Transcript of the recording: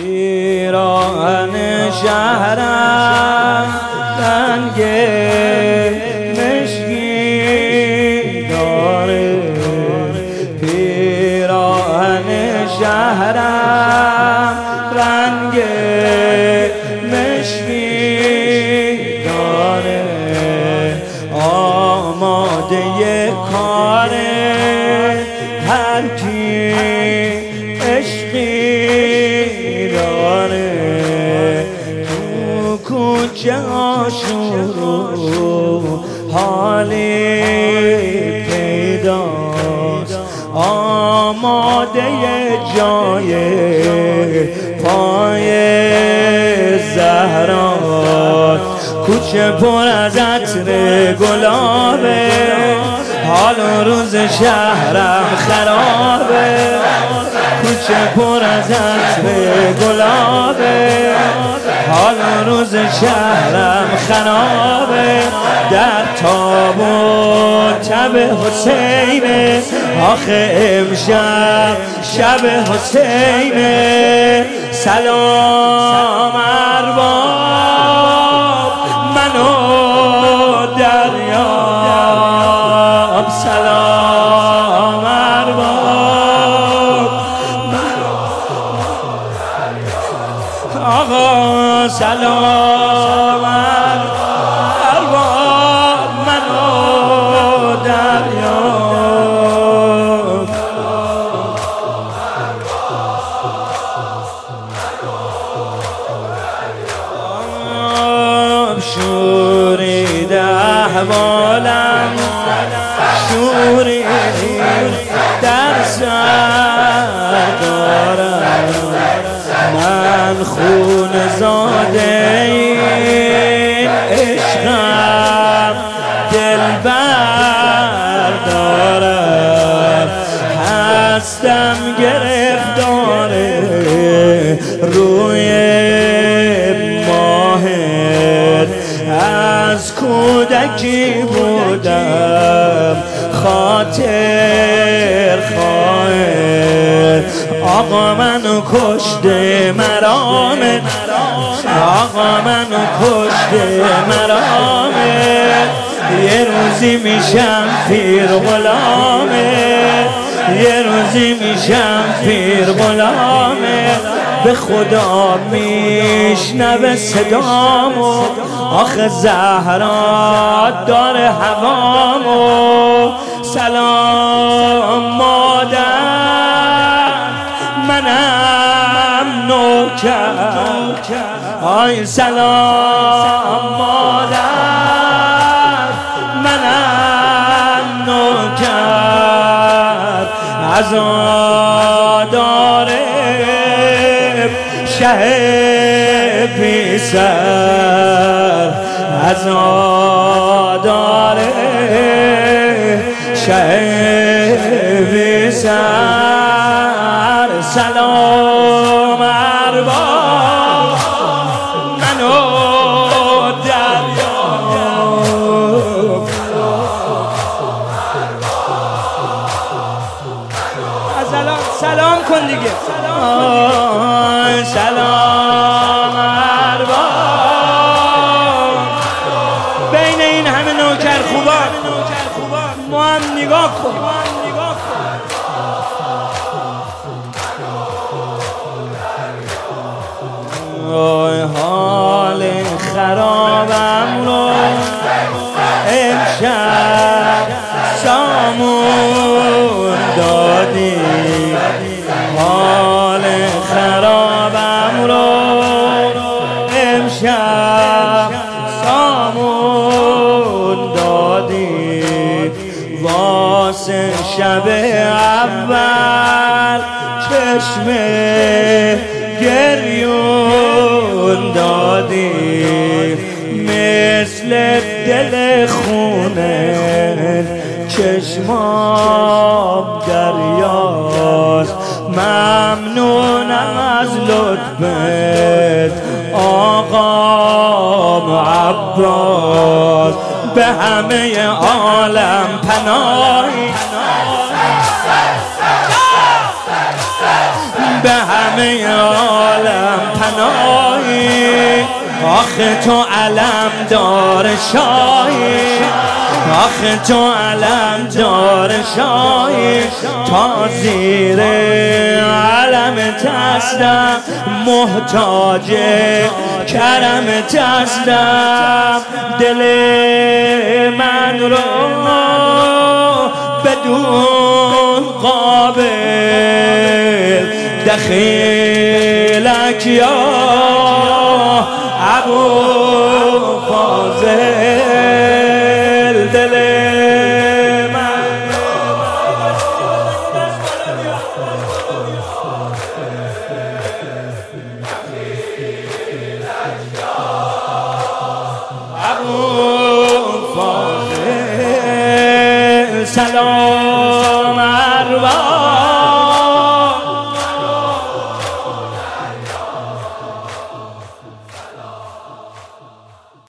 پیراهن شهرم رنگ مشکی داره، پیراهن شهرم رنگ مشکی داره، آماده کار هر کی عشقی داره. تو کوچه آشورو حالی پیداست، آماده جای پای زهراست. کوچه پر از عطر گلابه، حال و روز شهرم خرابه. کوچه پر از عطر گلابه، حال و روز شهرم خرابه. در تابوت شب حسینه، آخه امشب شب حسینه. سلام ارباب منو دریاب، سلام ارباب آقا، سلام ارباب منو دریاب. شورید احوالم، شوری در سر دارم، من خون زاده این عشقم دلبر دارم. هستم گرفتار روی ماهر، از کودکی بودم خاطر خواهر. آقا منو کشته مرامه، آقا منو کشته مرامه. یه روزی میشم پیر غلامه، یه روزی میشم پیر غلامه. به خدا میشنوه صدامو، آخه زهرا داره هوامو. سلام مادر منم نوکر، آی سلام مادر منم نوکر. عزاداره شه پیسر، عزاداره شه پیسر. سلام ارباب منو دریاب، سلام کن دیگه. سلام ارباب، بین این همه نوکر خوبان ما هم نگاه کن. حال خرابم رو امشب سامون دادی، حال خرابم رو امشب سامون دادی. واسه شب اول چشم گریون دادی، مثل دل خونه چشمام دریاست. ممنونم از لطفت آقا عباس، به همه عالم پناهی، به همه عالم فنایی، آخه تو علم دار شاهی، آخه تو علم دار شاهی، تا زیر علم هستم، محتاج کرم هستم، دل من رو بدون قابل دخیلک یا ابو فاضل، دل من ابو فاضل. سلام